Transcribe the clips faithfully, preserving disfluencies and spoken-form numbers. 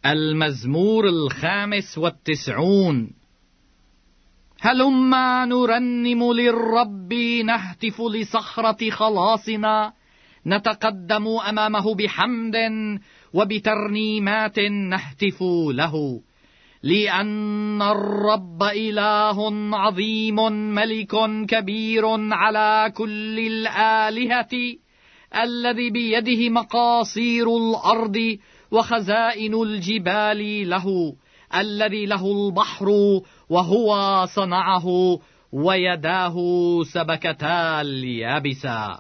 المزمور الخامس والتسعون. هلما نرنم للرب، نهتف لصخرة خلاصنا، نتقدم أمامه بحمد وبترنيمات نهتف له، لأن الرب إله عظيم، ملك كبير على كل الآلهة، الذي بيده مقاصير الأرض وخزائن الجبال له، الذي له البحر وهو صنعه، ويداه سبكتا اليابسة.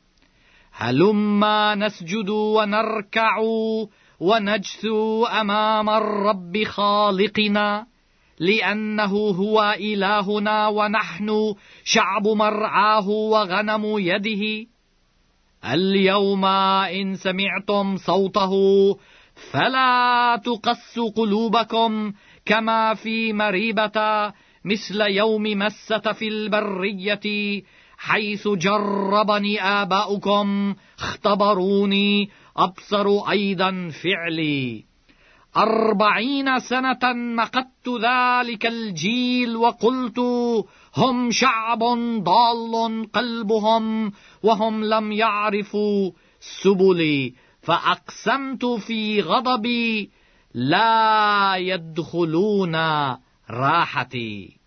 هلما نسجد ونركع ونجثو أمام الرب خالقنا، لأنه هو إلهنا ونحن شعب مرعاه وغنم يده. اليوم إن سمعتم صوته فلا تقس قلوبكم كما في مريبة، مثل يوم مسة في البرية، حيث جربني آباؤكم اختبروني، أبصروا أيضا فعلي. أربعين سنة مقت ذلك الجيل، وقلت هم شعب ضال قلبهم، وهم لم يعرفوا سبلي، فأقسمت في غضبي لا يدخلون راحتي.